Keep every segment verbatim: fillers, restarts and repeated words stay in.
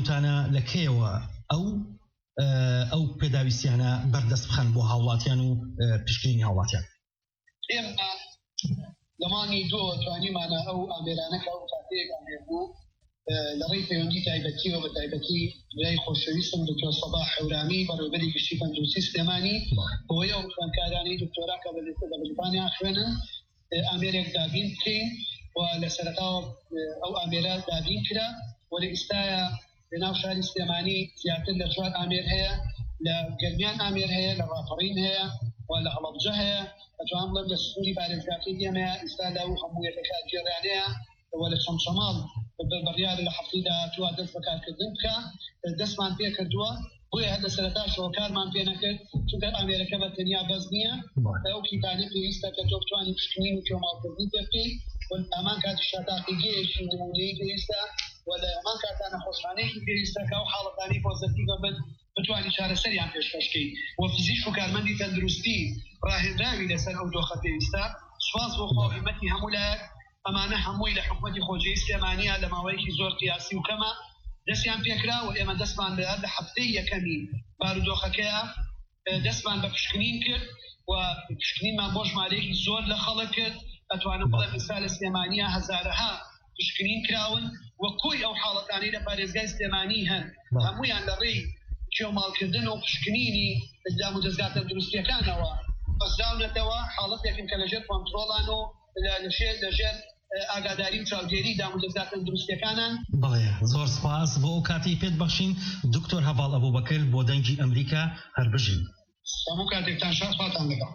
وتانە لە کێوە ئەو ئەو پێداویستیانە بەردەست بخەن بۆ هاوڵاتیان و پشکنینی هاوڵاتیان؟ ئێمە زمانی دووە توانیمانە ئەو ئامێرانەکە ئەو کاتەیەک ئامێر بوو لە ڕێی پەیوەندی تایبەتیەوە بە تایبەتی لای خۆشەویستم دکتۆر سەباح حەورانی بەڕێوەبەری گشتی تەندروستی سلێمانی بۆیە ئەو خوێندکارانەی دکتۆرا کە بە بریتانیا خوێنن ئامێرێک دابین بکەین و لە سەرەتاوە ئەو ئامێرە دابین کرا و لە ئێستایە لەناو شاری سلێمانی زیاتر لە چوار ئامێر هەیە، لە گەرمیان ئامێر هەیە، لە ڕاپەڕین هەیە و لە هەڵەبجە هەیە، ئەتوان بڵێم لە سووری پارێزگاکەی دێمەیە ئێستا لەو هەموو یەکەکە گێڕانەیە و لە چەمچەماڵ بڕیار لە هەفتەیدا تووا دەست بەکارکردن بکە دەستمان پێ کردووە بۆیە هەر لە سەرەتاشەوە کارمان پێ نەکرد چونکە ئامێرەکە بە تەنیا بەس نییە ئەو کیتانە پێویستە کە تۆ بتوانانی پشکنین و کێماڵکردنی پێ بکەیت و ئەمان کاتی شاتاقیگەیەکی نمونەیی پێویستە و لە ئەمان کاتانە خۆشخانەیەکی پێویستە کە ئەو حاڵەتانی پۆزتیڤە بن بتوانانی چارەسەریان پێشکەشکەیت و فزیک و کارمەندی تەندروستی ڕاهێنراوی لەسەر ئەو دۆخە پێویستە. سوپاس بۆ خواهیمەتی هەموو لایەک ئەمانە هەمووی لە حکومەتی خۆجەی سلێمانیە لە ماوەیەکی زۆر قیاسی و کەمە دەستیان پێکرا و ئێمە دەستمان لە هەفتەی یەکەمی بارودۆخەکەیە دەستمان بە پشکنین کرد و پشکنینمان بۆ ژمارەیەکی زۆر لە خەڵک کرد. ئەتوانم بڵێم ئێستا لە سلێمانیە هەزارەها پشکنین کراون و کۆی ئەو حاڵەتانەی لە پارێزگای سلێمانی هەن هەمویان لە ڕێی کێوماڵکردن و پشکنینی ئەنجام و دەستگا تەندروستیەکانەوە بەسراونەتەوە حاڵەتێکن کە لەژێر کۆنتڕۆڵان و لەژێر ئاگاداری و چاودێری دام و دەستگا تەندروستیەکانان. بەڵێ زۆر سپاس بۆ ئەو کاتی پێت بەخشین دکتۆر هەڤاڵ ئەبوبەکر بۆ دەنگی ئەمریکا هەربژین. هەموو کاتێکتان شاد خواتان لەگەڵ.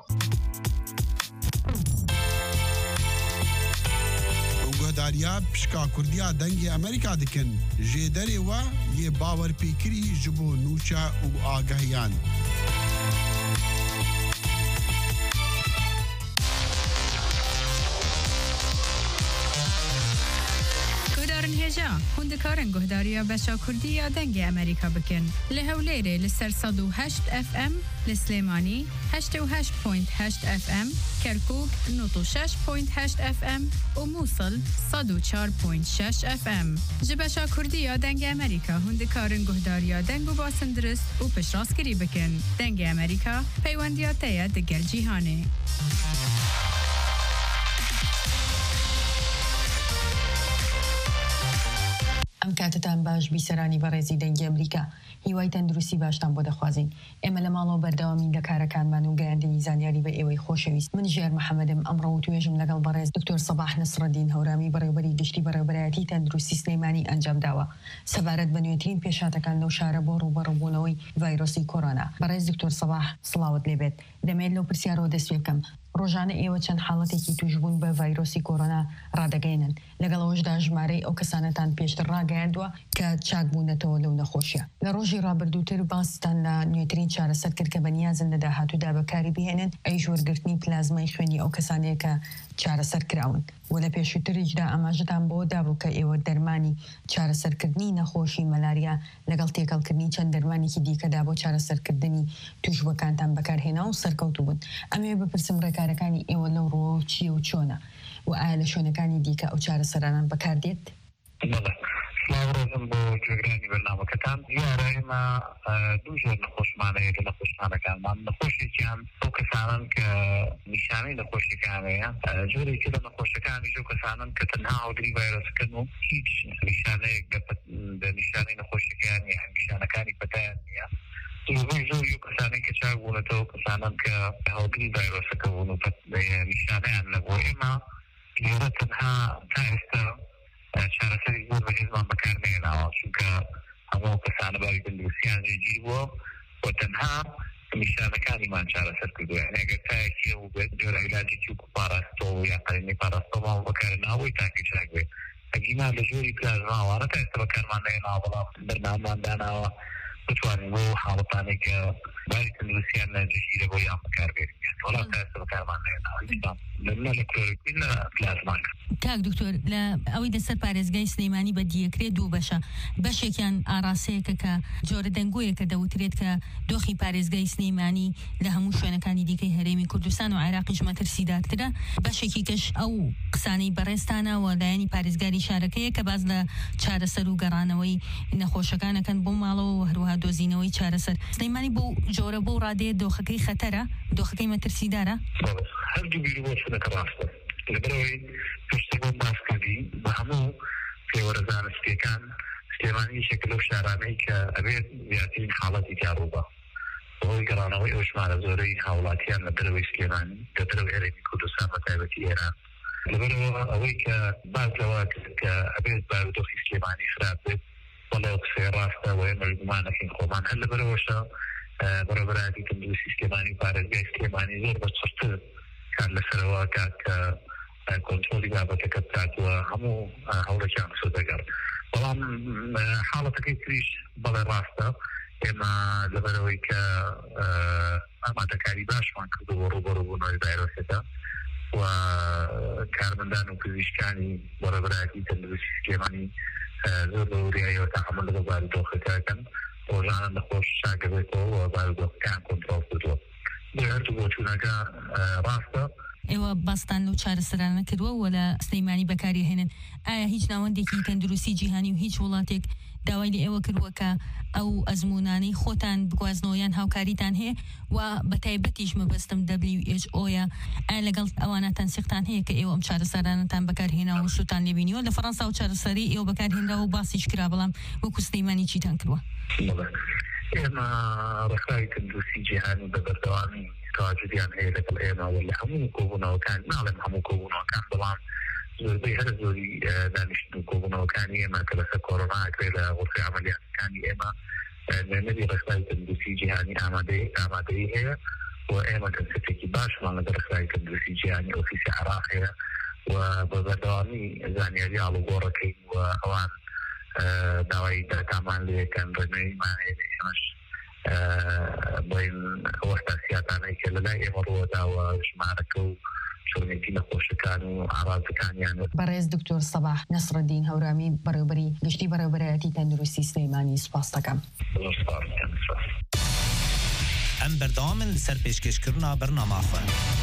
گۆداریا پشکا کوردیا دەنگی ئەمریکا دکن ژێ دەرێوە یێ باوەرپێکری ji بۆ نوچە و ئاگەهیان. هێژا هوندەکارن گۆهداریە بەشا کوردیە دەنگی ئەمریکا بکەن لە هەولێرێ لەسەر سەد و هەشت ئەف ئەم لە سلێمانی هەشتە و هەشت پۆینت هەشت ئەف ئەم کەرکووک نۆت و شەش پۆینت هەشت ئەف ئەم و مووسڵ سەد و چوار پۆینت شەش ئەف ئەم. ji بەشا کوردیە دەنگی ئەمریکا هوندەکارن گۆهداریە دەنگ و باسن درست و پشتڕاستکردی بکەن. دەنگی ئەمریکا پەیوەندیاتەیە دەگەل جیهانێ. ئەم کاتتان باش بیسەرانی بەڕێزی دەنگی ئەمریکا هیوای تەندروستی باشتان بۆ دەخوازین. ئێمە لە ماڵەوە بەردەوامی لە کارەکانمان و گەیاندنی زانیاری بە ئێوەی خۆشەویست. من ژێر محەممەدم ئەمڕۆ و توێژم لەگەڵ بەڕێز دکتۆر سەباح نەسڕەدین هەورامی بەڕێوەبەری گشتی بەڕێوەبەرایەتی تەندروستی سلێمانی ئەنجام داوە سەبارەت بە نوێترین پێشاتەکان لەو شارە بۆ ڕوبەڕووبوونەوەی ڤایرۆسی کۆرۆنا. بەڕێز دکتۆر سەباح سڵاوت لێبێت. دەمێت لەو پرسیارەوە دەست پێ بکەم. ڕۆژانە ئێوە چەند حاڵەتێکی توشبوون بە ڤایرۆسی کۆرۆنا ڕادەگەینن لەگەڵەوەشدا ژمارەی ئەو کەسانەتان پێشتر ڕاگەیاندووە کە چاکبوونەتەوە لەو نەخۆشیە. لە ڕۆژی ڕابردووتر باستان لە نوێترین چارەسەر کرد کە بەنیازن لە داهاتوودا بەکاری بهێنن ئەی ژوورگرتنی پلازمای خوێنی ئەو کەسانەیە کە چارەسەر کراون و لە پێشووتریشدا ئاماژەتان بۆ دابوو کە ئێوە دەرمانی چارەسەرکردنی نەخۆشی مەلاریا لەگەڵ تێکەڵکردنی چەند دەرمانێکی دیکەدا بۆ چارەسەرکردنی توشبەکانتان بەکارهێنا و سەرکەوتوو بوون. ئەمێ بپرسم ڕێکارەکانی ئێوە لەو ڕۆ چیە و چۆنە و ئایا لە شوێنەکانی دیکە ئەو چارەسەرانان بەکاردێت؟ سلااوڕۆژم بۆ گوێگرانی بەرنامەکەتان. دیارە ئێمە دوو جۆر نەخۆشمانەیە لە نەخۆشخانەکانمان. نەخۆشێکیان ئەو کەسانن کە نیشانەی نەخۆشیەکانەیە، جۆرێکی لە نەخۆشەکانی ئەو کەسانن کە تەنها هاودری ڤایرۆسەکەن و هیچ نیشانەیەک لە نیشانەی نەخۆشیەکان یان نیشانەکانی پەتایان نییە. زۆر زۆری و کەسانێک کە چاک بوونەتەوە کەسانن کە هاودری ڤایرۆسەکە بوون و نیشانەیان نەبوو. ئێمە لێرە تەنها تا ئێستا چارەسەری زۆر بەهێزمان بەکار نێناوە چونکە هەموو کەسانە باوی تەندروستیان جێگیر بووە و تەنها نیشانەکانیمان چارەسەر کردووە. یعنی ئەگەر تایەکی هەبوو بێت جۆرە عیلاجێکی وەکو پاراستۆڵ یا قەرینەی پاراستۆماڵ بەکارهێناوە تاکە چاک بێت. ئەگینا لە جۆری پلازماوانە تا ئێستا بەکارمان نێناوە بەڵام بەرنامەمان داناوە بتوانین بۆ حاڵەتانێک کە باوی تەندروستیان جێگیرە بۆ یان بەکار بێنین. وەڵام تا ئێستا بەکارمان نێناوە. لما الكلوروكوين بلازما کاک دکتۆر لە ئەوەی دەسەر پارێزگای سلەیمانی بەدیەکرێت دوو بەشە بەشێکیان ئاراسەیەکە کە جۆرە دەنگۆیەکە دەوترێت کە دۆخی پارێزگای سلەیمانی لە هەموو شوێنەکانی دیکەی هەرێمی کوردستان و عێراقیش مەترسیدارترە بەشێکی کەش ئەو قسانەی بەڕێستانە و لایەنی پارێزگاری شارەکەیە کە باز لە چارەسەر و گەڕانەوەی نەخۆشەکانەکەن بۆ ماڵەوە و هەروەها دۆزینەوەی چارەسەر سلەیمانی بۆ جۆرە بۆ ڕادەیە دۆخەکەی خەتەرە دۆخەکەی مەترسیدارە هەردوو بیر بۆ چونەکە ڕاستە لەبەرەوەی پشتی بۆ باسکردی بە هەموو پێوەرە زانستیەکان سلێمانی یەکێکە لەو شارانەی کە ئەبێت زیاترین حاڵەتی تیاڕووبە بەهۆی گەڕانەوەی ئەو ژمارە زۆرەی هاوڵاتیان لە دەرەوەی سلێمانی لە دەرەوەی هەرێمی کوردستان بە تایبەتی ئێران لەبەرەوە ئەوەی کە باز لەوە کە ئەبێت بارودۆخی سلێمانی خراپ بێت بەڵێ قسەی ڕاستە و ئێمە گومانەکەین خۆمان هەر لەبەرەوەشە بەڕێوەبەرایەتی تەندروستی سلێمانی پارێزگای سلێمانی زۆر بەچڕتر کار لەسەرەوە کات کە کۆنترۆلی بابەتەکە بکاتوە هەموو هەوڵێکیان سوود دەگەڕ بەڵام حاڵەتەکەی تریش بەڵێ ڕاستە ئێمە لەبەرەوەی کە ئامادەکاری باشمان کردو بۆ ڕوبەڕووبوونەوەی ڤایرۆسەکە و کارمەندان و پزیشکانی بەڕێوەبەرایەتی تەندروستی سلێمانی زۆر بە وریاییەوە تەحمل لەگەڵ بارودۆخەکەکەن ڕۆژانە نەخۆش شاکە بێتەوە و بارودۆخەکان کۆنترۆڵ کردووە بۆ هەردوو بۆچوونەکە ڕاستە ئێوە باستان و چارەسەرانە کردووە و لە سلەیمانی بەکاری هێنن ئایا هیچ ناوەندێکی تەندروستی جیهانی و هیچ وڵاتێک داوای لە ئێوە کردووە کە ئەو ئەزمونانەی خۆتان بگوازنەوەیان هاوکاریتان هەیە و بە تایبەتیش مەبەستم دبلیو ئیچ ئۆیە ئایا لەگەڵ ئەوانە تەنسیقتان هەیە کە ئێوە ئەم چارەسەرانەتان بەکارهێناوە و سوتان لێبینیوە لە فەڕەنسا و چارەسەری ئێوە بەکارهێنراوە و باسیش کرا بەڵام وەکو سلەیمانی چیتان کردووە ئێمە ڕێکخراوی تەندروستی جیهانی بە بەردەوامی تواجدیان هەیە لەگەڵ ئێمە و لە هەموو کۆبوونەوەکان ناڵێم هەموو کۆبوونەوەکان بەڵام زۆربەی هەر زۆری دانیشتن و کۆبوونەوەکانی ئێمە کە لەسەر کۆڕۆنا ئەکرێت لە غرفەی عەمەلیاتەکانی ئێمە نوێنەری ڕێکخراوی تەندروستی جیهانی ئامادەیی هەیە و ئێمە کەنسەپێکی باشمان لەگەڵ ڕێکخراوی تەندروستی جیهانی ئۆفیسی عێراق هەیە و بە بەردەوامی زانیاری ئاڵوگۆڕەکەین و ئەوان داوای داکامان لێکەن ڕێنماییمان هەیە ئێمەش بۆین ئەوە تاسیاتانەی کە لەلای ئێمە ڕوەداوە ژمارەکە و شۆنێتی نەخۆشەکان و ئاڕازەکانیان بەڕێز دکتۆر سەباح نەسڕەدین هەورامی بەڕێوەبەری گشتی بەڕێوەبەرایەتی تەندروستی سلەیمانی سوپاس دەکەم ئەم بەردەوامن لەسەر پێشکەشکردنا بەرنامەخۆ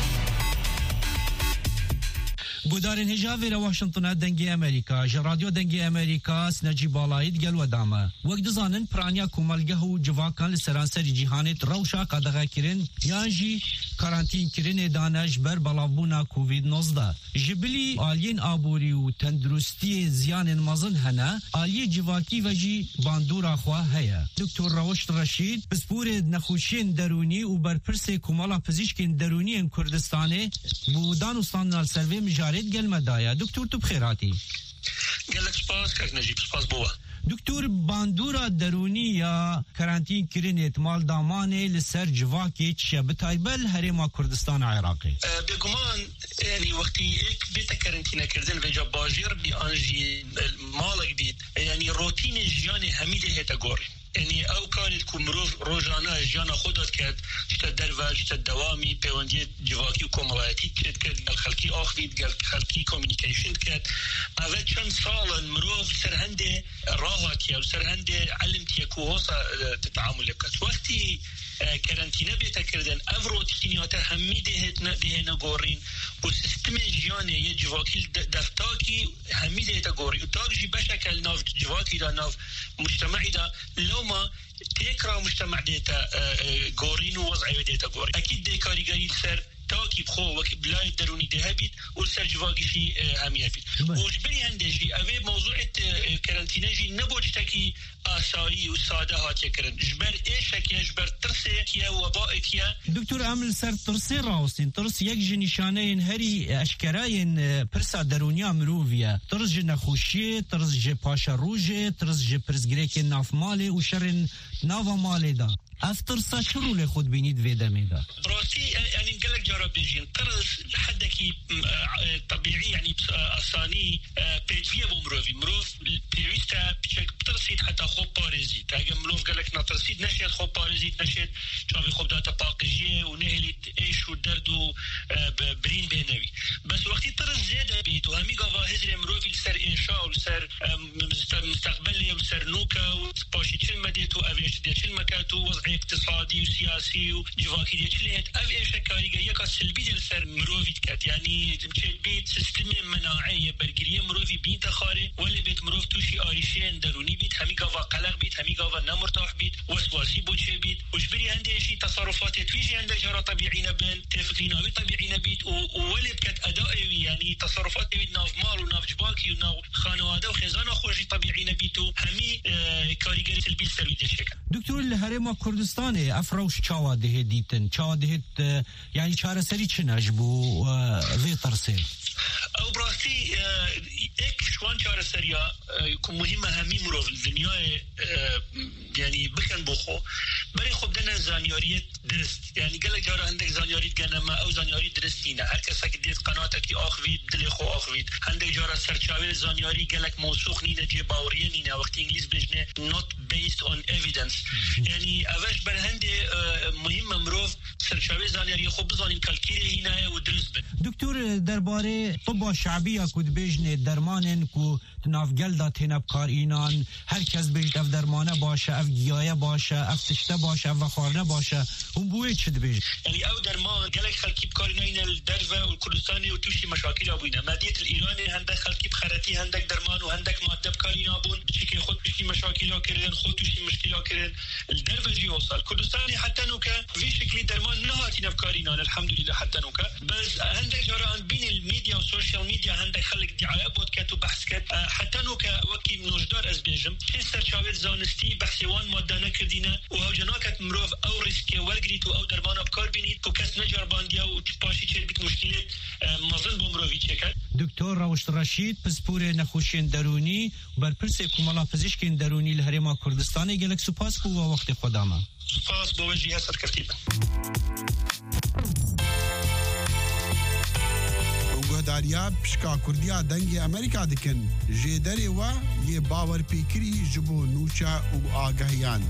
گودارên hêjavê Washington'a dengê Amerîka ji radyo dengê Amerîka sinecî balayî digel wedame. Wek dizanin piraniya komelgeh û civakan li seranserî cîhanê rewşa qadexekirin yan jî karantînkirinê dane ji ber belavbûna covid nozda. Ji bilî aliyên aborî û tendurustiyê ziyanên mezin hene, aliyê civakî ve jî bandora xwe heye. Doktor Reweş Reşîd, pisporê nexweşiyên derûnî û berpirsê Komala Pizîşkên Derûniyên Kurdistanê bû danûstandina servê mijarê gelmedaya. Doktor tu bixêratî. Gelek spas kak Necîb, spas bova. Doktor, bandora derûnî ya karantînkirinê mal damanê li ser civakê çi bi taybet herêma Kurdistana Iraqê. Bêguman yani wextî ek bête karantînekirdin veca bajêr bî an jî malek bît yani rotînê jiyanê hemî de hête gorî. Yani ew karêt ku mirov rojana jiyana xwe dat ket ji te derve ji te dewamî peywendiyê civakî û komelayetî çêt ket gel xelkî axivî gel xelkî communication ket ev çend salin mirov ser hendê rahatiye û ser hendê elim tiye ku hosa teamûl biket wextî karantîne bête kirdin ev rotîniya te hemî dê hêne gorîn û sistemê jiyanê yê civakî deftakî hemî dê hête gorî û tak jî beşek el nav civakî da nav mujtemacî da لوما تكرا مجتمع ديتا غورين ووضعي ديتا غورين اكيد دي كاريغاري سر تاكي بخو وكي بلاي دروني دهبيت وسر جواكي شي هميه بيت وجبري عندي اوي موضوع كارانتيناجي نبوجتكي آسایی و ساده هاتیه کرن جبر ایشکی جبر ترسی کیا وباء کیا دکتور عامل سر ترسی راوستین ترس یک جنشانه این هری اشکراین پرسا درونیا مروویه ترس جن خوشیه ترس ج پاشا روجه ترس ج پرزگریک ناف مالی و شرن ناو مالی دا افتر ساشرو له خود بینید ویدمی دا براسي يعني قالك جرب بيجين طرز حدكي طبيعي يعني اساني بيجيه بمروفي مروف بيويستا بشك بترسيد حتى خو باريزيت اگه مروف قالك نترسيد نشيت خو باريزيت نشيت شافي خو داتا باقجيه ونهلت ايش ودردو برين بينوي چل مديتو أفيش دي چل مكاتو وضع اقتصادي وسياسي وجواكي دي چلهت أفيش كاريجرية كسلبي دي لسر مروفي تكات يعني تمشي بيت سيستم مناعية برجرية مروفي بين تخاري ولا بيت مروف توشي آريشين دروني بيت همي قاوا قلق بيت همي قاوا نمرتاح بيت وسواسي بوشي بيت وجبري عندي شي تصرفات تويجي عندي جرى طبيعي نبن تفكريناوي طبيعي نبيت وولي بكت أدائي يعني تصرفات بيت ناف مال وناف جباكي وناف خانواده وخزانة خوشي طبيعي نبيتو همي كاريجري سلبي سروي دي شكل دكتور الهرم كردستان افروش چاوا ده ديتن چاوا ده يعني چاره سري چنجبو في ترسل او براسي اك شوان چاره سريا يكون مهمه همي مرو الدنيا يعني بكن بوخو بري خب دنا زانياريت درست يعني قال لك جاره عندك زانياريت جنما او زانياري درستينا هر کس که دید قناتك اخوید دل خو اخوید عندك جاره سرچاوي زانياري قال لك موثوق نينا جي باوريه نينا وقت انجليز بجنه not based on evidence يعني اوش بر هندي مهمه مرو سرچاوي زانياري خو بزانين كالكيري هنا ودرست دكتور درباره طب شعبيه كود بجنه درمانن کو تنافگل دات هنا بکار اینان هر کس بیت اف درمانه باشه اف گیایه باشه اف تشته باشه اف خارنه باشه هم بوی چه دبیج يعني او درمان قالك خلكي بكار این الدرفه والكردستاني وتوشي مشاكل ابوينا ماديه الايراني عندك خلكي بخرتي عندك درمان وعندك ماده بكارين ابون بشكل خود توشي مشاكل كردن خود توشي مشكله كردن الدرفه جي وصل الكردستاني حتى نوكا في شكل درمان نهاتي بكارين الحمد لله حتى نوكا بس عندك جرى بين الميديا والسوشيال ميديا عندك خلك دعايه بودكاست وبحث كات حتى نوكا وكي منوجدار ازبيجم شي سرچاوي زانستي بحثوان ماده نكردينا وهوجناكت مروف او ريسك ورغريتو او درمان بكار بيني تو كاس نجار بانديا وتباشي تشبيت مشكله مازن بومروفي تشكا دكتور راوش رشید پسپور نخوشین درونی بر پرس کومالا پزشکین درونی الهرم کردستانی گلک سپاس بو وقت خدامه سپاس بو وجهه سرکرتیبه گهداریا پشکا کردیا دنگ امریکا دکن جدری و یه باور پیکری جبو نوچا و آگاهیان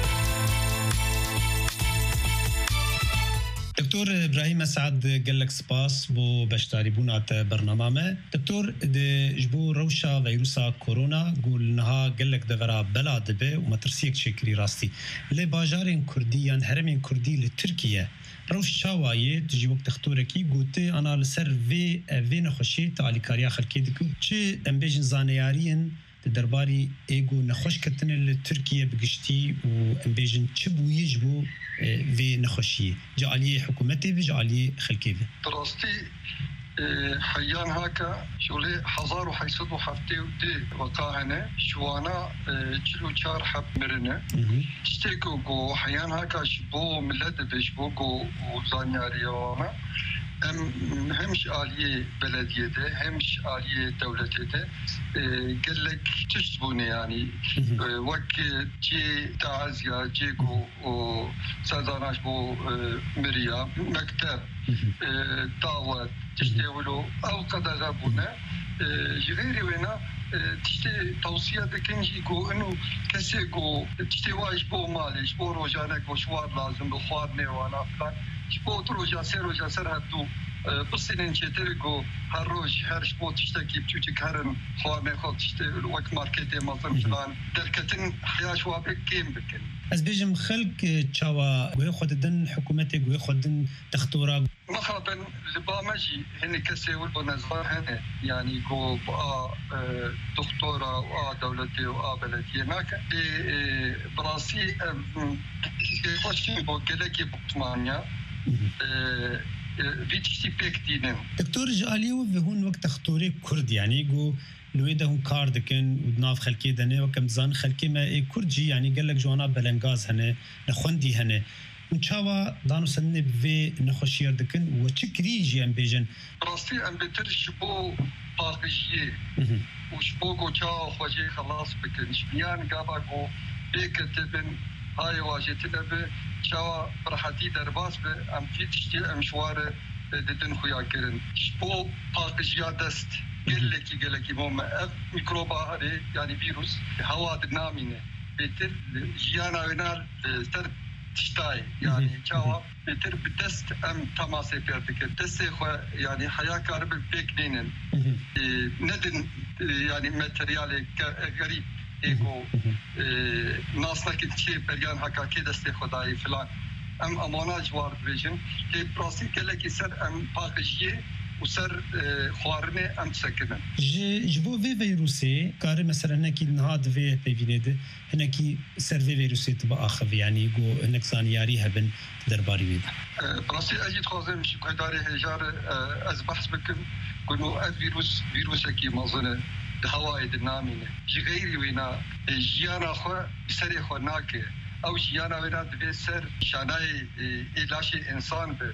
دكتور ابراهيم اسعد قال لك سباس بو بشتاري بونات برنامج دكتور جبو روشا فيروسا كورونا قول نها قال لك دغرا بلاد به وما ترسيك شكري راستي لي باجارين كرديان هرمين كردي لتركيا روش شاوايه تجي وقت اختوركي قلتي انا لسر في في نخشي تعالي كاريا خلكي دكو تشي امبيجن زانيارين درباري ايجو نخش كتن لتركيا بقشتي وامبيجن تشبو يجبو في نخشي جعلي حكومتي بجعلي خلكي دراستي حيان هكا شولي حزار وحيصد وحفتي ودي وقاهنة شوانا تشلو چار حب مرنة تشتيكو قو حيان هكا شبو ملد بشبو قو وزانياري وانا هم همش آلية بلدية ده همش آلية دولة ده قال لك تشتبوني يعني وك جي تعزيا جيكو وسازاناش بو مريا مكتب دعوة تشتولو أو قد غابونا جغيري وينا تشتي توصية دكنجي قو إنه كسي قو تشتي واش بو مالي شبو روجانك وشوار لازم بخوار نيوانا فلان شبو تروجا سيروجا سرهدو بسنين شترقو هر روج هر شبو تشتكي بتوتك هرن خوارني خود تشتي وقت ماركتي مصر فلان دركتن حياة شوابك كيم بكن از بيجم خلق تشاوا وياخد دن حكومتك وياخد دن تختورا مخابن لبامجي هن كسي والبنزار هن يعني جو بقى دكتورة وآ دولتي وآ بلدية هناك براسي خوشين بو قلقي بطمانيا فيتشتي بيك دينن دكتور جاليو في هون وقت تختوري كرد يعني جو لويدا هون كاردكن ودناف خلكي دنه وكم زان خلكي ما اي كردجي يعني قال لك جوانا بلنغاز هنا نخوندي هنا وشاوا دانو سنه بفي نخوشير دكن وتشكريجي ام بيجن راسي ام بترش بو باقيجي وشبو جو تشاو خوجي خلاص بكن شبيان قاباكو بكتبن هاي واجهتنا ب شاوا برحتي درباس ب ام فيتشتي ام شواره ددن خويا كرن شبو باقيجي دست قال لك قال لك ماما ميكروبا هذه يعني فيروس هواء دنامينه بيتر جيانا وينال تر تشتاي يعني شاوا بيتر بدست ام تماسي بيرتك دست يعني حياه كارب بيك دينن ندن يعني ماتريال غريب ایگو ناس نکید چه بریان حکا که دست خدای فلان ام امانه جوار بیجن که پراسی که لکی سر ام پاکجیه و سر خوارنه ام سکنن جبو وی ویروسی کار مثلا نکی نهاد وی پیوینده هنکی سر وی ویروسی تبا آخف یعنی گو هنک زانیاری هبن درباری وید پراسی اجید خوازم شکوه داره هجار از بحث بکن کنو از ویروس ویروس کی مازنه هوای دنامینه جی غیری وینا جیانا خو سر خو ناکه او جیانا وینا دوی سر شانای ایلاش انسان به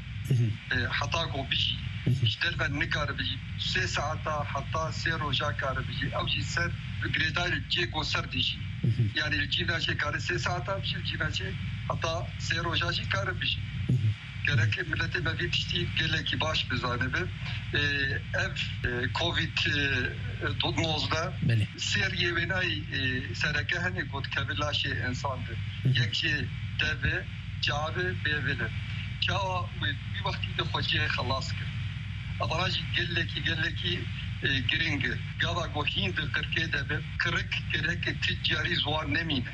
حتا کو بشی اشتر و نکار بجی سه ساعتا حتا سه روزا کار بجی او جی سر گریدای جی کو سر دیشی یعنی جینا چه کار سه ساعتا بشی جینا چه حتا سه روزا چه کار بشی gerek millete mevi tişti geleki baş bizane be ev covid dokuzda seriye venay sereke hani god kevilaşı insandı yekçi deve cabe bevele çağa bir vakti de hoca xalas kır abaraj geleki geleki giringe gava gohind kırke de be kırık gerek ticari zuar nemine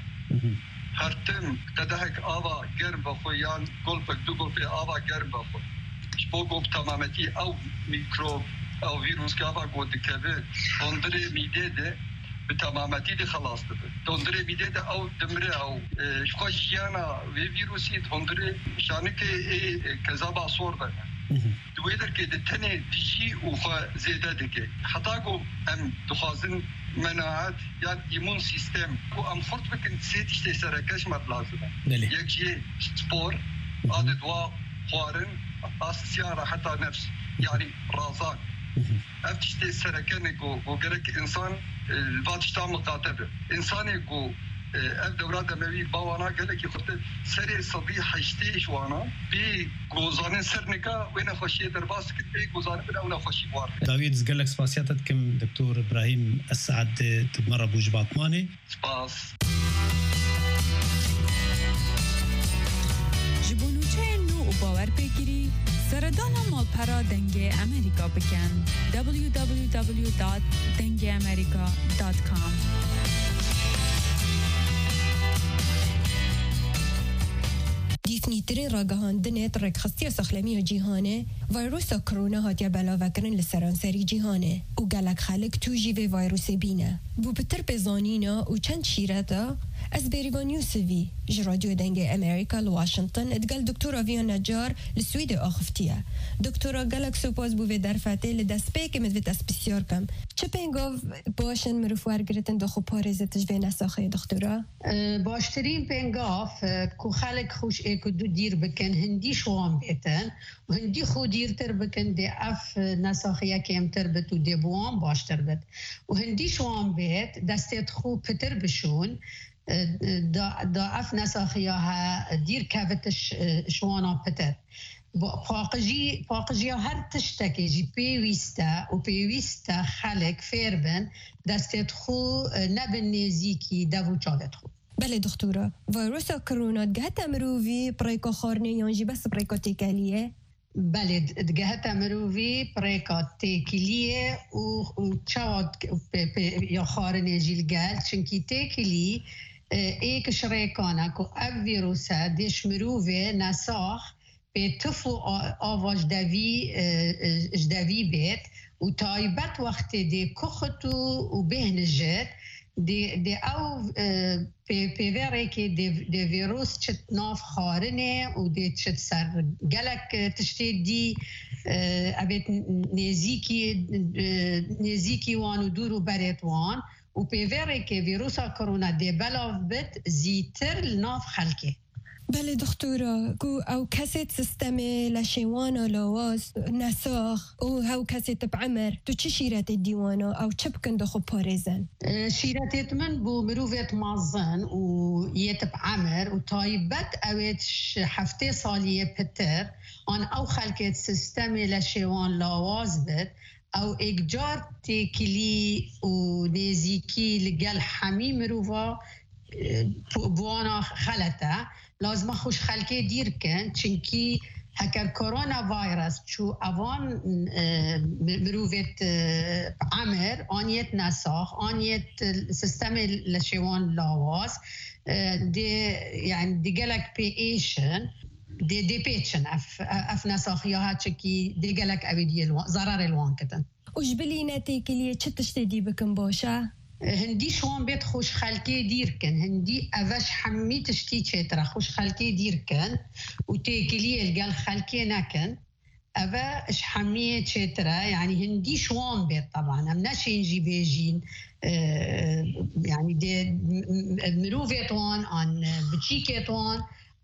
هرتم قدهك آوا گرم بخو یان گلپک دو گلپی آوا گرم بخو شبو گوب تمامتی او میکروب او ویروس که آوا گو دکبه دندره میده ده به تمامتی ده خلاص ده دندره میده ده او دمره او شخوا جیانا وی ویروسی دندره شانه که کذابا صور ده دوی در که ده تنه دیجی او خواه زیده ده که حتا گو ام دخوازن مناعت yani immün sistem bu amfort bakın set işte serkeş mad lazım. Yekşi spor adı dua خوارن asiyara hatta nefs yani razak. Ev işte serkene go go gerek insan vatışta mukatabe. İnsanı go ev devlet emevi bavana gelek xorte seri sabi haşti şu ana bir gozanın sernika ve ne xoşi derbas ki bir gozanın bir ona xoşi var. داويد زقلك سباسياتكم دكتور ابراهيم السعد تمر ابو جباطماني سباس جبونو چنو و باور بگیری سردانا مالپرا دنگ امریکا بکن دبلیو دبلیو دبلیو دات دنگ امریکا دات کام دیفنیتری راگهاندنه رکخستی سخلمی جیهانه ویروس کرونا هاتیا بلاوکرن لسرانسری جیهانه و گلک خلق تو جیوه ویروس بینه بو بتر بزانینا و چند شیرتا از بریوانیو سوی جرادیو دنگ امریکا لواشنطن ادگل دکتورا ویان نجار لسوید آخفتیه دکتورا گلک سوپاز بو در فته لدست پیک مدویت اسپسیار کم چه پینگاو باشن مروفوار گرتن دخو پارزه تجوه نساخه دکتورا؟ باشترین پینگاف کو خلق خوش ایکو دو دیر بکن هندی شوان بیتن و هندی خو دیرتر بکن دی اف نساخه کمتر بتو دی بوان باشتر بد و هندی شوان بیت دستت خو پتر بشون دا دا اف نساخه ها دیر کوتش شوانا پتر پاقجی پاقجی هر تشتکی جی پیوسته و پیوسته خلق فیربن دستت خو نبن نزیکی دو چادت خو بله دکتورا ویروس کرونا گهت مروی پریکا خارنه یانجی بس پریکا تکلیه بله گهت مروی پریکا تکلیه و چاد یا خارنه جیل گل چنکی تکلی ایک شریکانه که او ویروسه دیش مروی نساخ به تفو آواج دوی جدوی بیت و تایبت وقت دی کختو و بهنجت دی دی او پیوره که دی دی ویروس چت ناف خارنه و دی چت سر گلک تشتی دی ابیت نزیکی نزیکی وان و دورو برت وان و پیوره که ویروس کرونا دی بلاف بت زیتر ناف خلکه بله دکتورا کو او کسی سیستم لشیوانا لواز نساخ او هاو کسی تب عمر تو چه شیرت دیوانا او چه بکن دخو پارزن شیرتت من بو مروفت مازن و یتب عمر و تایبت اوید هفته سالیه پتر آن او خلقت سیستم لشیوان لواز بد او اگجار تکلی و نزیکی لگل حمی مروفا بوانا خلطه لازم خوش خلقه دیر کن چنکی هكر كورونا فيروس شو أوان مروفت عمر آنيت نساخ آنيت سيستم لشوان لاواس دي يعني دي جالك بيشن دي دي بيشن اف اف نساخيها تشكي دي جالك أبدي الوان ضرر الوان كتن وجبلي ناتيك اللي تشتدي بكم باشا هندي شوان بيت خوش خالكي ديركن هندي أفش حمي تشتي تشترا خوش خالكي ديركن وتيكلي الجال خالكي نكن أفا إش حمي تشترا يعني هندي شوان بيت طبعا أم ناشي نجي بيجين اه يعني دي مروفيتوان عن بتشيكيتوان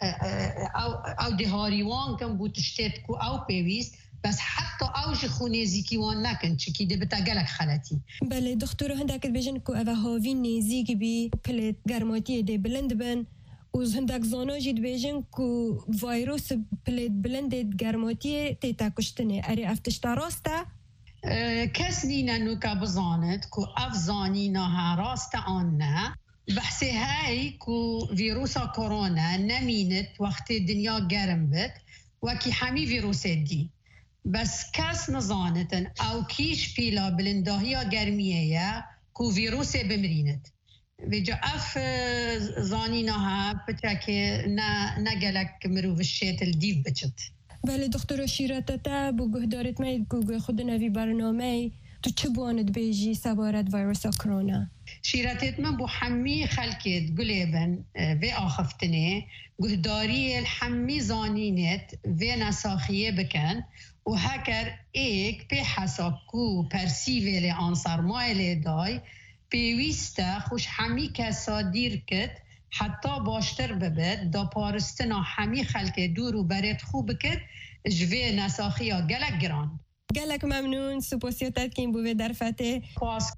أو أو دي هاريوان كم بوتشتتكو أو بيويس بس حتى اوج خونيزيكي وان نكن تشكي دي بتاجلك خالتي بله دكتور هندك بيجن كو اوا هاوي نيزيك بي بليت غارماتي دي بلند بن وز هندك زونو جيت بيجن كو فيروس بليت بلند غارماتي تيتا كشتني اري افتشتا راستا أه كسنينا نوكا بزانت كو افزانينا راستا عنا بحثي هاي كو فيروس كورونا نمينت وقت الدنيا گرم بت وكي حمي فيروس دي بس کس نزانتن او کیش پیلا بلنداهی گرمیه کو ویروس بمرینت ویجا اف زانینا ها بچه نه نگلک مروف الشیطل دیو بچت بله دکتر شیرتتا بو گهدارت مید گو خود نوی برنامه تو چه بواند بیجی سبارت ویروس کرونا شیرتت من بو حمی خلکت گلیبن و آخفتنه گهداری الحمی زانینت و نساخیه بکن وهكر ايك بحسب كو برسيفي لأنصار مايلي داي بيويستا خوش حمي كسا دير كت حتى باشتر ببت دا بارستنا حمي خلق دور و بريت خوب كت جوه نساخيا گلك گران گلك ممنون سپاسیاتت که این بوه در فتح پاس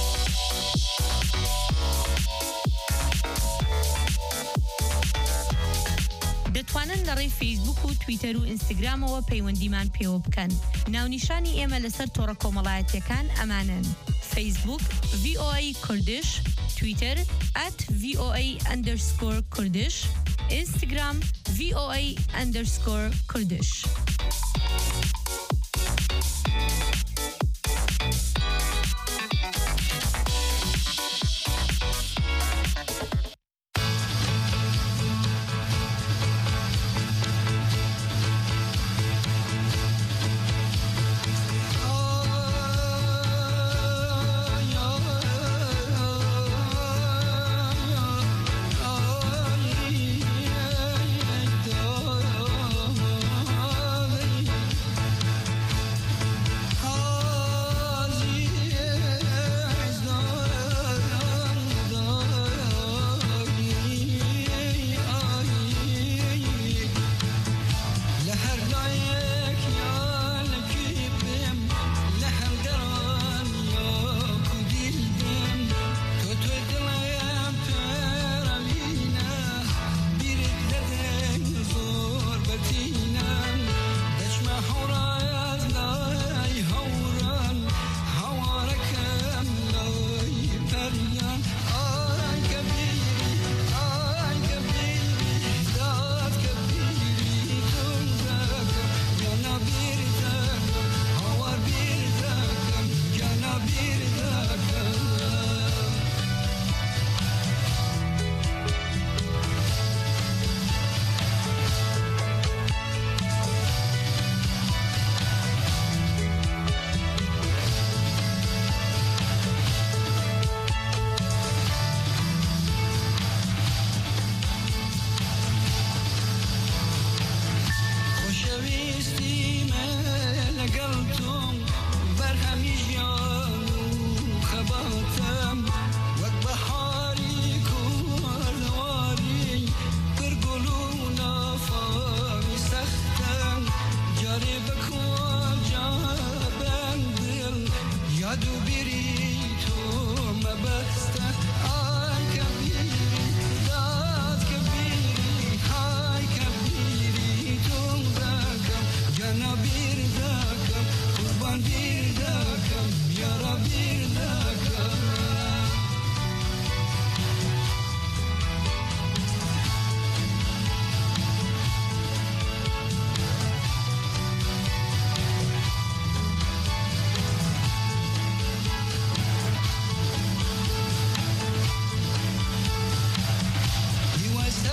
دەتوانن لە ڕێی فیسبوک و تویتەر و ئینستاگرامەوە پەیوەندیمان پێوە بکەن. ناونیشانی ئێمە لەسەر تۆڕە کۆمەڵایەتیەکان ئەمانن: فیسبوک وی او ای کوردش، تویتر ئەت وی او ای ئەندەرسکۆر کوردش، ئینستاگرام وی او ای ئەندەرسکۆر کوردش.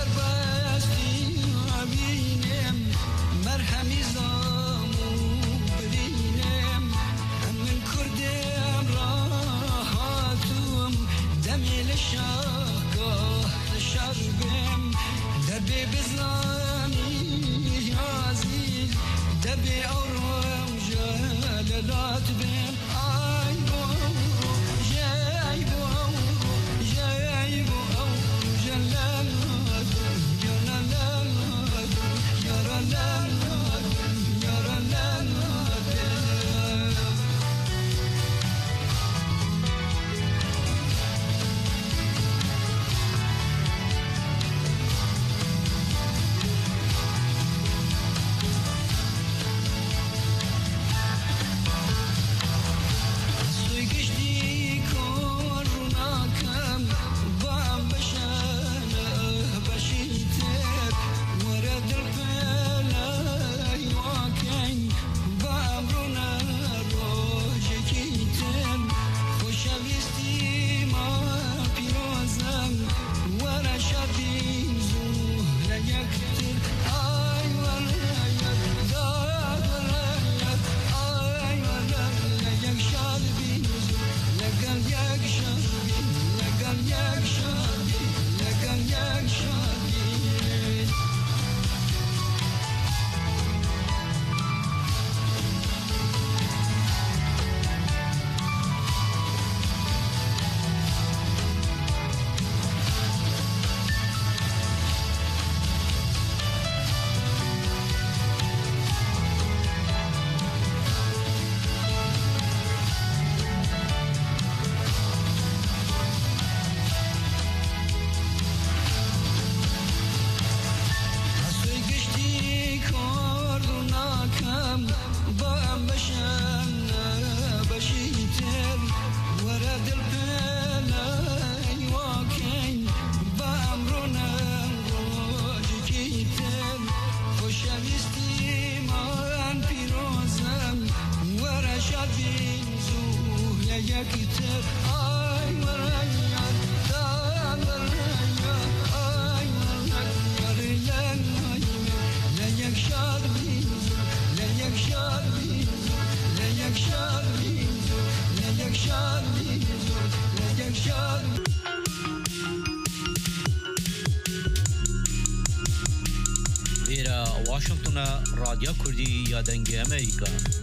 واشنطن راديو كردي يا دنگي أمريكا.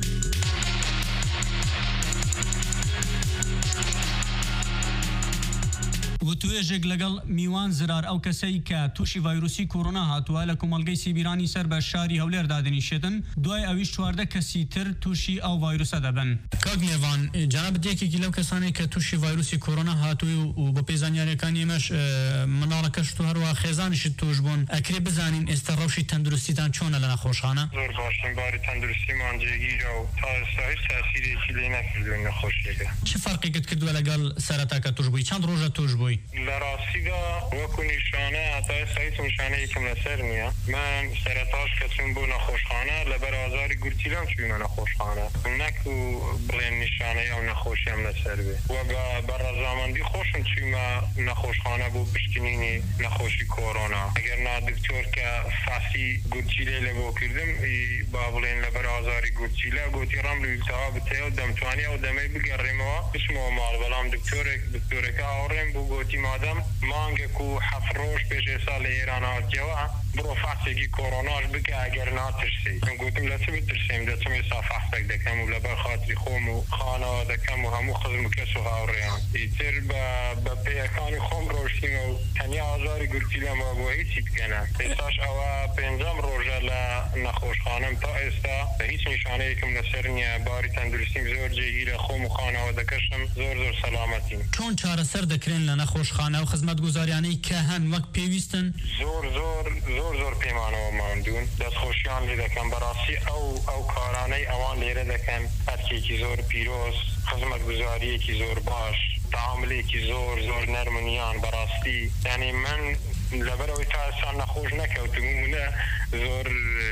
وتوێژێک لەگەڵ میوان زرار ئەو کەسەی کە تووشی ڤایرۆسی کۆڕۆنا هاتووە لە کۆمەڵگەی سیبیرانی سەر بە شاری هەولێر دادنیشێتن دوای ئەویش چواردە کەسی تر تووشی ئەو ڤایرۆسە دەبن. کاک میێوان جەنابەت یەکێکی لەو کەسانەی کە تووشی ڤایرۆسی کۆڕۆنا هاتووی و بە پێی زانیاریەکانی ئێمەش منداڵەکەش تو هەروە خێزانیشت توش بوون ئەکرێ بزانین ئێستا ڕەوشی تەندروستیتان چۆنە لە نەخۆشخانە؟ زۆر باشن باری تەندروستیمان جێگیرە و تا ئێستا هیچ تاسیرێکی لێ نەکردووە نەخۆشیەکە. چ فەرقێکت کردووە لەگەڵ سەرەتاکە توش بووی؟ چەند ڕۆژە توش بووی؟ لە ڕاستیدا وەکو نیشانە هەتا ئێستا هیچ نیشانەیەکم لەسەر نییە. من سەرەتاش کە چووم بۆ نەخۆشخانە لەبەر ئازاری گورتیلەم چوویمە نەخۆشخانە نەک و بڵێن نیشانەی ئەو نەخۆشیەم لەسەر بێ وە بە ڕەزامەندی خۆشم چوویمە نەخۆشخانە بۆ پشکنینی نەخۆشی کۆڕۆنا ئەگەر نا دکتۆر کە فاسی گورتیلێ لە بۆ کردم با بڵێن لەبەر ئازاری گورتیلە گوتی ڕەملویتەوە بتێ و دەمتوانی ئەو دەمەی بگەڕێمەوە بچمەوە ماڵ بەڵام دکتۆرێک دکتۆرەکە هاوڕێم بوو گوتی مادەم مانگێک و حەفت ڕۆژ پێش ئێستا لە ئێران هاتیەوە بڕۆ فاسێکی کۆڕۆناش بکە ئەگەر ناترسی من گوتم لە چ بترسیم دەچم ئێستا فاسێک دەکەم و لەبەر خاتری خۆم و خانەوە دەکەم و هەموو خزم و کەس و هاوڕێیان ئیتر بە پێیەکانی خۆم ڕۆشتیمە و تەنیا ئازاری گورتیلەمەوە بۆ هیچی بکەنە ئێستاش ئەوە پێنجەم ڕۆژە لە نەخۆشخانەم تا ئێستا بە هیچ نیشانەیەکم لەسەر نییە باری تەندروستیم زۆر جێگیرە خۆم و خانەوە دەکەشم زۆر زۆر سەلامەتیم. چۆن چارەسەر دەکرێن لە نەخۆشخانە و خزمەتگوزاریانەی کە هەن وەک پێویستن؟ زۆر زۆر زۆر زۆر پەیمانەوە ماندوون دەستخۆشیان لێ دەکەن بەڕاستی ئەو ئەو کارانەی ئەوان لێرە دەکەن هەرکێکی زۆر پیرۆز خزمەتگوزاریەکی زۆر باش تعاملێکی زۆر زۆر نەرمنیان بەڕاستی یعنی من لبرو تاسان نخوش نکوتمونه زور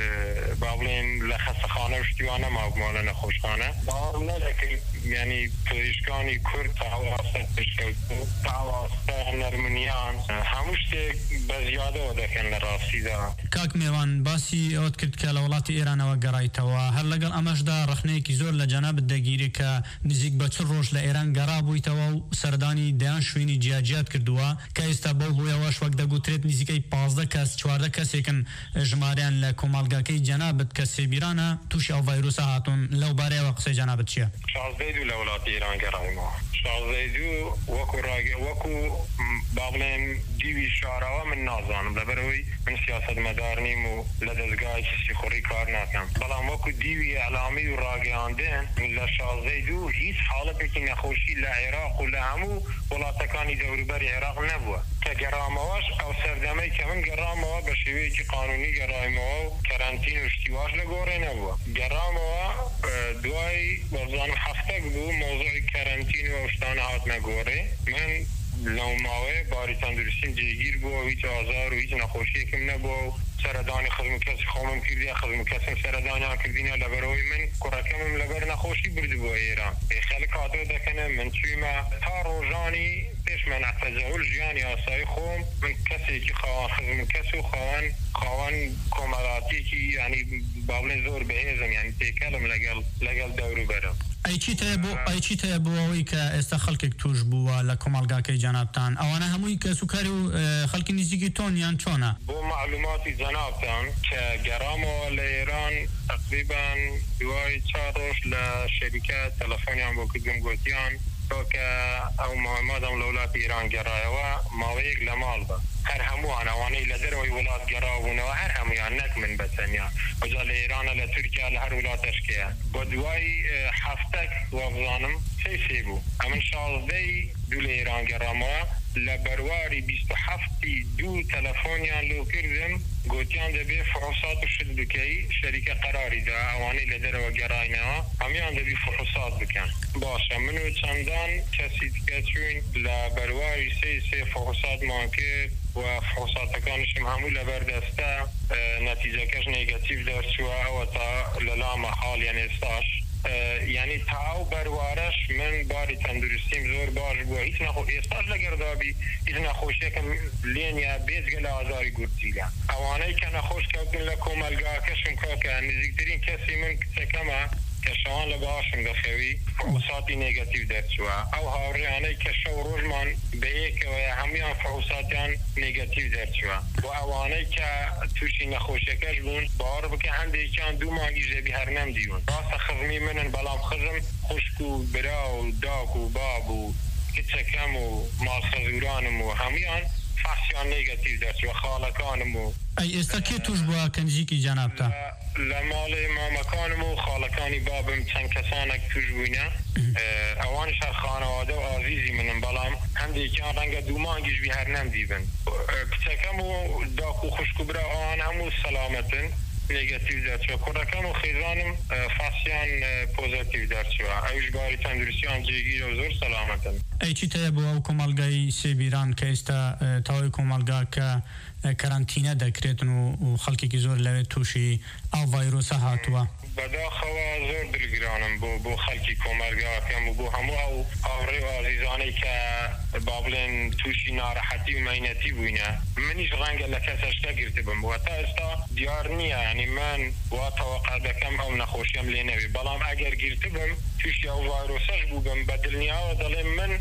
بابلين لخصخانه وشتیوانه ما بماله نخوشخانه بار ندکل يعني پزشکانی کرد تاواسته پشکوتو تاواسته نرمنیان هموشتی بزیاده و دکن لراستی دا کاک میوان باسی اوت کرد که لولاتی ایران و گرایتوا هر لگل امش دا رخنه کی زور لجناب دگیری که نزیک بچر روش لایران گرابویتوا و سردانی دیان شوینی جیاجیات کردوا که استابل بویا واش وقت دگوتریت نزیکی پازده کس چوارده کس یکن جماریان لکومالگاکی جنابت کسی بیرانا توش او ویروس هاتون لو باره وقت جنابت چیه؟ شازده دو لولات ایران گرای ما شازده دو وکو راگ وکو بابلین دیوی شعراوا من نازانم لبروی من سیاست مدارنیم و لدزگاه کسی خوری کار نکم بلام وکو دیوی اعلامی و راگیاندن لشازده دو هیچ حالتی که نخوشی لعراق و لهمو ولاتکانی دوروبر عراق نبوه که گرامواش او سردمه که من گراموا بشوی که قانونی گراموا و کرانتین و اشتیواش لگوره نبوه گراموا دوای بزانم هفته بو موضوع کرانتین و اشتانه هات نگوره من لو ماوه باری تندرستیم جیگیر بو و هیچ آزار و هیچ نخوشی کم نبو سردانی خزم کسی خومم کردی خزم کسی سردانی ها کردین لبروی من کرکمم لبر نخوشی برد بو ایران خلق آتو دکنه من چوی ما تا روزانی پیش من اعتزاول جیانی آسای خوم من کسی که خوان خزم کسی و خوان خوان کمالاتی که یعنی بابل زور بهیزم یعنی تیکلم لگل لگل دورو برم ای چی ته بو ای چی ته بو اوی که استخلک توش بو ل کمالگاکی جنابتان اوانا هموی که سوکارو خلک نزدیکی تون یان چونه بو معلوماتی جنابتان که گرام و ایران تقریبا دوای چهارش لشرکت تلفنی هم بو کدوم گوتیان تو که او مهمات هم لولات ایران گرای و ماویگ لمال با هر همو عنوانی لدر وی ولات گراونه و هر همو یان نک من بسنیا و جال ایران لترکیه لهر ولاتش که با دوای هفتک وفزانم سی سی بو امن شازده دول ایران گرامه لبرواری بیست و هفتی دو تلفونیان لو کردم گوتیان دبی فحوصات شد بکی شرکت قراری دا اوانی لدر و گراینا همیان دبی فحوصات بکن باشه منو چندان کسی تکتون لبرواری سی سی فحوصات مانکه و فحوصات کانشم همو لبردسته نتیجه کش نیگتیو در سوا و تا للام حال یعنی استاش یعنی تاو بروارش من باری تندرستیم زور باش بو هیچ نخو استاش لگردابی هیچ نخوشه که لینیا بیزگل آزاری گرتیلا اوانه که نخوش کودن لکو ملگاه کشم که نزیکترین کسی من کتکمه کشان لباشم دخوی فحوصاتی نیگتیو در سوا او هاوریانه کشو روزمان به یک و همیان فحوصاتیان نیگتیو در سوا و اوانه که توشی نخوشکش بون بار بکه هنده چند دو ماهی جبی هر نم دیون راست خزمی منن بلام خزم خشکو براو داکو بابو کچکم و مال خزورانم و همیان فحصیان نیگتیو در سوا خالکانم و ای استاکی توش با کنجیکی جنابتا لمال ما مکانم و خالکانی بابم چند کسانک توش بوینه اوانش هر خانواده و عزیزی منم بلام هم دیکان رنگ دومانگیش بی هر نم دیبن کچکم و داکو خشکو برا آن همو سلامتن نیگتیو در چوا کرکم و خیزانم فاسیان پوزیتیو در چوا اوش باری تندرسیان جیگیر و زور سلامتن ای چی تا بو او کمالگای سیبیران که استا تاوی کمالگا که کرانتینه دکرتن و خلکی که زور لوی توشی او ویروس هاتوا بدا خوا زور دلگرانم بو بو خلکی کمالگا کم و بو همو او آوری و عزیزانی که بابلن توشی ناراحتی و مینتی بوینه منیش رنگ لکسش که گرته بم و تا استا دیار نیه یعنی من و توقع دکم او نخوشیم لینوی بلام اگر گرته بم توشی او ویروسش بو بم بدل نیا و دلیم من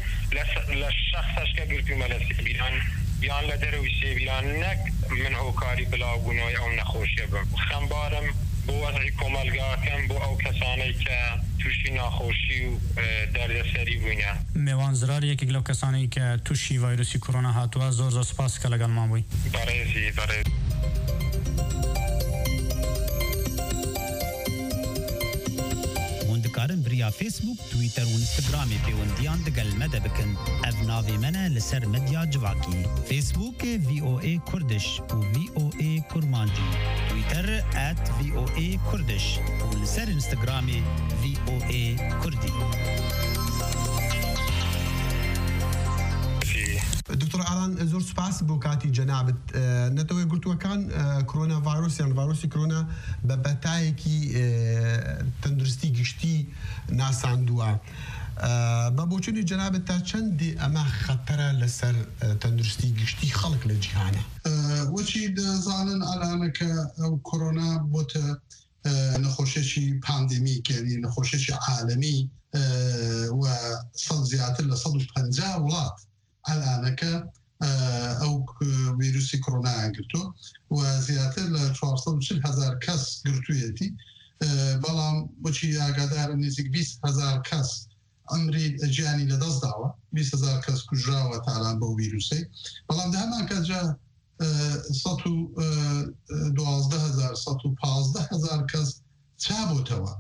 لشخصش که گرته ملسی بیران بیان لدر و سیبیران نک من هو کاری بلاگونوی او نخوشی بم خمبارم بو وضعی کمالگاه کم بو او کسانی که توشی ناخوشی و درد سری بوینه میوان زرار یکی گلو کسانی که توشی ویروسی کرونا هاتوا زور زور سپاس که لگل ما بوی برایزی برایزی کارن بریا فیسبوک تویتر و انستغرامی پیوندیان دگل مده بکن اف ناوی منه لسر مدیا جواکی فیسبوک وی او ای کردش و وی او ای کرمانجی تویتر ات وی او ای کردش و لسر انستغرامی وی او ای کردی دکتۆر ئالان زۆر سوپاس بۆ کاتی جەنابەت نەتەوەی گرتووەکان کۆرۆنا ڤایرۆس یان ڤایرۆسی کۆرۆنا بە بەتایەکی تەندروستی گشتی ناساندووە بە بۆچوونی جەنابەت تا چەندی ئەمە خەتەرە لەسەر تەندروستی گشتی خەڵک لە جیهانە وەچی دەزانن ئالانەکە ئەو کۆرۆنا بۆتە نەخۆشیێکی پاندێمیک یعنی نەخۆشیێکی عالەمی و سەد زیاتر لە سەد و پەنجا وڵات ئەلانەکە ئەو ڤیرۆسی کۆرۆنایان گرتووە و زیاتر لە چوارسەد و چل هەزار کەس گرتوویەتی بەڵام بۆچی ئاگادارە نزیک بیست هەزار کەس ئەمری گیانی لەدەست داوە بیست هەزار کەس کوژراوە تاالان بەو ڤیرۆسی بەڵام دە هەمان کەسجا سەد و دوازدە هەزار سەد و پازدە هەزار کەس چابۆتەوە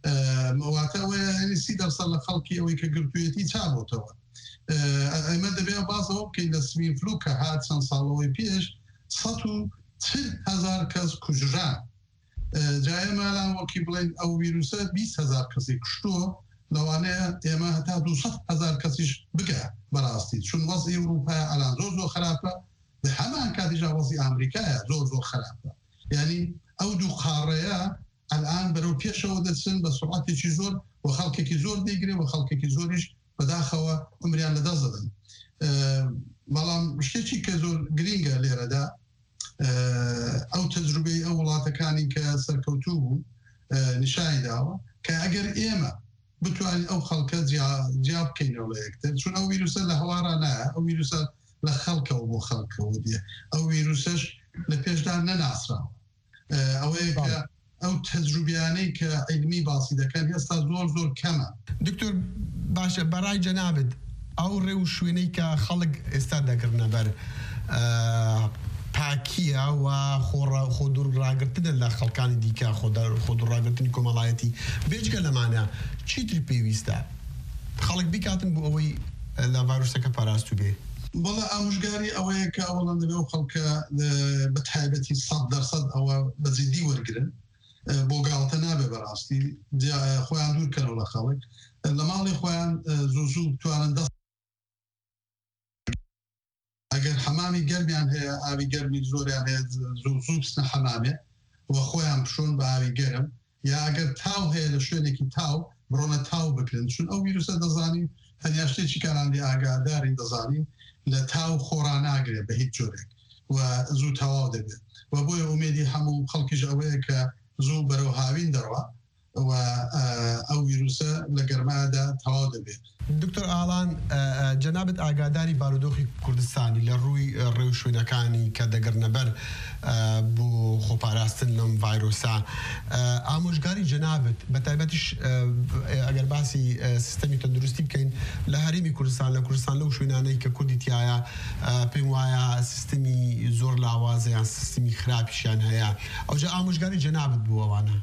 واتەوەی سی دەرسەد لە خەڵکی ئەوەی کە گرتوویەتی چابۆتەوە ئەمە دەبێت بازەوە بکەین لە سوین فلو کە هات چەند ساڵەوەی پێش سەد و چل هەزار کەس کوژران جایە مالان وەکی بڵێن ئەو ڤیرۆسە بیست هەزار کەسی کوشتووە لەوانەیە ئێمە هەتا دووسەد هەزار کەسیش بگە بەڕاستی چون وەزی ئەوروپای ئەلان زۆر زۆر خراپە لە هەمان کاتیژا وەزی ئامریکایە زۆر زۆر خراپە یعنی ئەو دوو قاڕەیە الان بەرەو پێشەوە دەچن بە سرعەتێکی زۆر و خەڵکێکی زۆر دەیگرێ و خەڵکێکی زۆریش بەداخەوە ئەمریان لەدەست دەدەن بەڵام شتێکی کە زۆر گرینگە لێرەدا ئەو تەجروبەی ئەو وڵاتەکانی کە سەرکەوتوو بوو نیشانی داوە کە ئەگەر ئێمە بتوانین ئەو خەڵکە جیا بکەینەوە لە یەکتر چون ئەو ڤیرۆسە لە هەوارا نایە ئەو ڤیرۆسە لە خەڵکەوە بۆ خەڵکەوە دیە ئەو ڤیرۆسەش لە پێشدا نەناسراوە ئەوەیە کە ئەو تەجروبیانەی کە عیلمی باسی دەکەن هێستا زۆر زۆر کەمە دکتۆر باشە بەڕای جەنابەت ئەو ڕێ و شوێنەی کە خەڵک ئێستا دەگرنە بەر پاکیە و خۆ دوورڕاگرتنە لە خەڵکانی دیکە خۆ دوورڕاگرتنی کۆمەڵایەتی بێجگە لەمانە چیتری پێویستە خەڵک بیکاتن بۆ ئەوەی لە ڤایرۆسەکە پاراستوو بێ بەڵە ئامژگاری ئەوەیە کە ئەوڵان دەبێ و خەڵکە بە تایبەتی سەد دەرسەد ئەوە بەجددی وەرگرن بۆ گاڵتە نابێ بەڕاستی خۆیان دوورکەنەوە لە خەڵک لە ماڵی خۆیان زوو زوو بتوانن دەست ئەگەر حەمامی گەرمیان هەیە ئاوی گەرمی زۆریان هەیە زوو زوو بچنە حەمامێ و خۆیان بشۆن بە ئاوی گەرم یا ئەگەر تاو هەیە لە شوێنێکی تاو بڕۆنە تاو بکرن چون ئەو ڤیرۆسە دەزانین تەنیا شتێکی کاران لێ ئاگادارین دەزانین لە تاو خۆڕان ناگرێت بە هیچ جۆرێک و زوو تەواو دەبێت و بۆیە ئومێدی هەموو خەڵکیش ئەوەیە کە زوو بەرەو هاوین دەڕوا و ئەو ڤیرۆسە لە گەرمادا تەواو دەبێت دکتۆر ئالان جەنابەت ئاگاداری بارودۆخی کوردستانی لە ڕووی ڕێو شوێنەکانی کە دەگەرنە بەر بۆ خۆپاراستن لەم ڤایرۆسە ئامۆژگاری جەنابەت بە تایبەتیش ئەگەر باسی سیستەمی تەندروستی بکەین لە هەرێمی کوردستان لە کوردستان لەو شوێنانەی کە کوردی تایە پێم وایە سیستەمی زۆر لاوازە یان سیستەمی خراپیشیان هەیە ئەوجا ئامۆژگاری جەنابەت بوو ئەوانە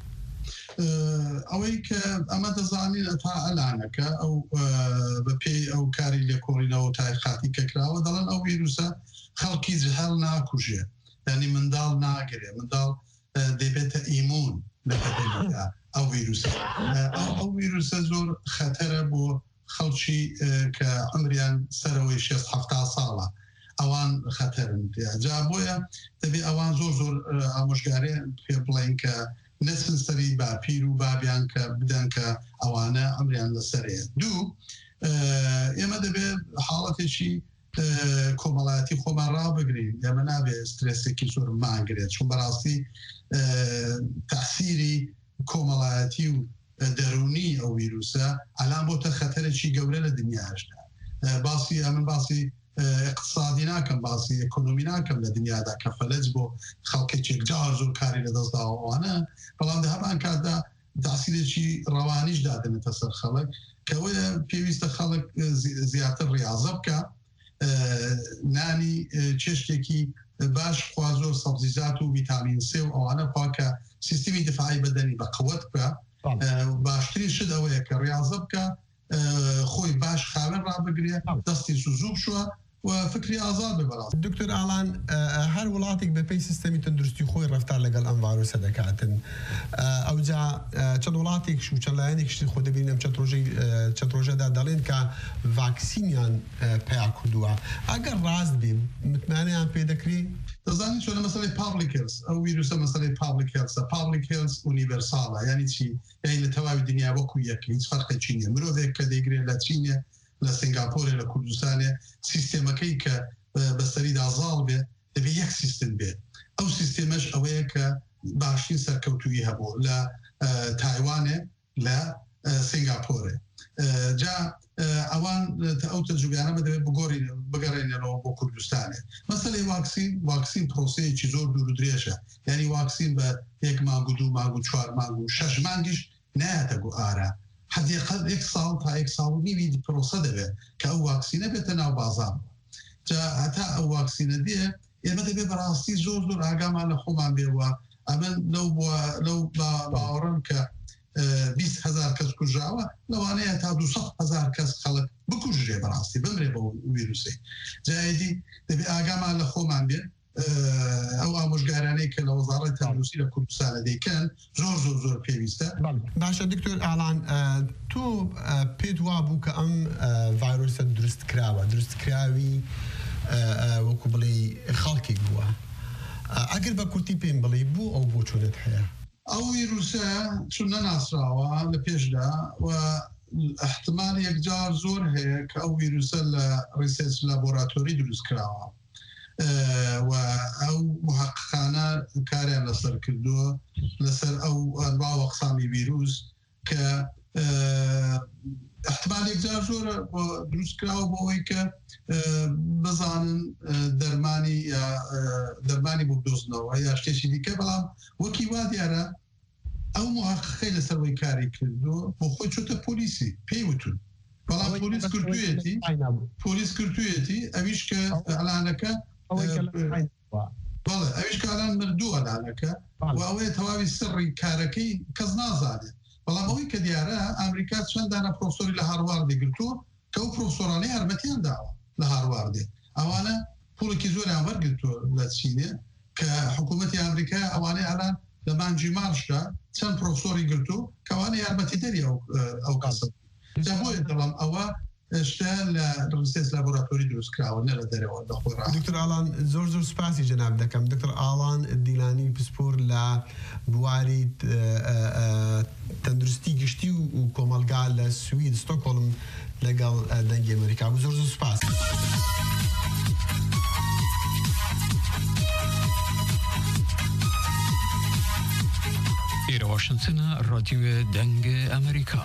ئەوەی کە ئەمە دەزانین تا ئەلانەکە ئەو بە پێی ئەو کاری لێکۆڵینەوە تای خاتی کەکراوە دەڵێن ئەو ڤیرۆسە خەڵکی جهەل ناکوژێ ینی منداڵ ناگرێ منداڵ دەبێتە ئیمون لە بەدەنیدا ئەو ڤیرۆسە ئەو ڤیرۆسە زۆر خەتەرە بۆ خەڵکی کە عمریان سەرەوەی شەست هەفتا ساڵە ئەوان خەتەرن جا بۆیە دەبێت ئەوان زۆر زۆر ئامۆژگارێ پێ بڵێن کە نەچن سەری باپیر و بابیان کە بدەن کە ئەوانە ئەمریان لەسەرەیە دوو ئێمە دەبێت حاڵەتێکی کۆمەڵایەتی خۆمان ڕابگرین ئێمە نابێت سترێسێکی زۆر ماگرێت چون بەڕاستی تەسیری کۆمەڵایەتی و دەرونی ئەو ڤیرۆسە ئەلان بۆتە خەتەرێکی گەورە لە دنیاشدا باسی ئەمن باسی اقتصادی ناکەم باسی ئەکۆنۆمی ناکەم لە دنیادا کە فەلەج بۆ خەڵکێک جار زۆر کاری لەدەستداوانە بەڵام لە هەمان کاتدا تاسیرێکی ڕەوانیش دادنێتە سەر خەڵک کەوەیە پێویستە خەڵک زیاتر ڕاضە بکە نانی چێشتێکی باش خوا زۆر سەبزیجات و ڤیتامین سێ و ئەوانە خواکە سیستمی دفاعی بەدەنی بە قوت بکە باشترین شت ئەوەیە کە ڕاضە بکە خۆی باش خاوێن ڕابگرێ دەستی سوزوو بشوە و فکر فکری ئازاد ببڕاست. دکتۆر ئالان هەر وڵاتێک بەپێی سیستەمی تەندروستی خۆی ڕەفتار لەگەڵ ئەم ڤایرۆسە دەکاتن. ئەوجا چەند وڵاتێکش و چەند لایەنێکشی خۆ دەبینم چەند ڕۆژەدا دەڵێن کە ڤاکسینیان پیا کردووە. ئەگەر ڕاست بێ متمانەیان پێ دەکرێت؟ دەزانین چۆن مەسەلەی پابلیک هێلس ئەو ویرروسە مەسەلەی پابلیک هێلسە پابلیک هێلس ئونیڤەرساڵە یعنی چی یعنی لە تەواوی دنیا وەکو یەک هیچ فەرقێکی نییە مرۆڤێک کە دەیگرێت لە چینە لە سنگاپۆرێ لە کوردستانێ سیستێمەکەی کە بەسەریدا زاڵ بێ دەبێت یەک سیستم بێت ئەو سیستێمەش ئەوەیە کە باشترین سەرکەوتووی هەبوو لە تایوانێ لە سنگاپۆرێ جا ئەوان ئەو تەجروبیانە دەبێت بگەڕێنەوە بۆ کوردستانێ مەسەلەی واکسین واکسین پرۆسەیەکی زۆر دوور و درێژە یعنی واکسین بە یەک مانگ و دوو مانگ و چوار مانگ و شەش مانگیش نایەتە گو ئارە حدیقەت یک ساڵ تا یک ساڵ و نیوی پرۆسە دەبێت کە ئەو واکسینە بێتە ناو بازار جا هەتا ئەو واکسینە دێ ئێمە دەبێت بەڕاستی زۆر زۆر ئاگامان لە خۆمان بێوە ئەمە لەو باوەڕم کە بیست هزار کەس کوژراوە لەوانەیە تا دووسەد هزار کەس خەڵک بکوژرێ بەڕاستی بمرێ بە ویروسی جایدی دەبێت ئاگامان لە خۆمان بێت ئەو ئامۆژگارانەی کە لە وەزارەتی تەندروستی لە کوردستانە دەیکەن زۆر زۆر زۆر پێویستە. باشە دکتۆر ئالان تۆ پێت وا بوو کە ئەم ڤایرۆسە دروست کراوە دروستکراوی وەکو بڵێ خەڵکێک بووە ئەگەر بە کورتی پێم بڵێ بوو ئەو بۆ چۆنت هەیە؟ ئەو ویروسە چون نەناسراوە لە پێشدا و احتمال یەکجار زۆر هەیە کە ئەو ویروسە لە ریسێرچ لابۆراتۆری دروست کراوە و ئەو محققانە کاریان لەسەر کردووە لەسەر ئەو ئەنواع و ئەقسامی ویروس کە احتمال یەکجار زۆرە دروست کراوە بۆ ئەوەی کە بزانن دەرمانی یا دەرمانی بۆ بدۆزنەوە یا شتێکی دیکە بەڵام وەکی وا دیارە ئەو محققەی لەسەرەوەی کاری کردو بۆ خۆی چۆتە پۆلیسی پێی وتون بەڵام پۆلیس کردوێتی پۆلیس کردوێتی ئەویش کە ئەلانەکە بەڵێ ئەویش کاران مردووە ئەلانەکە و ئەوەیە تەواوی سڕی کارەکەی کەس نازانێت بەڵام ئەوەی کە دیارە ئەمریکا چەندانە پرۆفسۆری لە هارواردی گرتووە کە ئەو پرۆفسۆرانەی یارمەتیان داوە لە هارواردێ ئەوانە پوڵێکی زۆریان وەرگرتووە لە چینێ کە حکوومەتی ئەمریکا ئەوانەی ئەلان لە مانجی مارشدا چەند پرۆفسۆری گرتو کەوانە یارمەتی دەری ئەو کەسە جا بۆیە دەڵام ئەوە شتە لە ریسێرچ لابۆراتۆری دروستکراوە نە لە دەرەوە دەخۆڕا. دکتۆر ئالان زۆر زۆر سپاسی جەناب دەکەم دکتۆر ئالان دیلانی پسپۆر لە بواری تەندروستی گشتی و کۆمەلگا لە سوید ستۆکۆڵم لەگەڵ دەنگی ئەمریکا و زۆر زۆر سپاس. إلى واشنطن راديو دنگ أمريكا.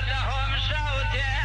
لهم شوتي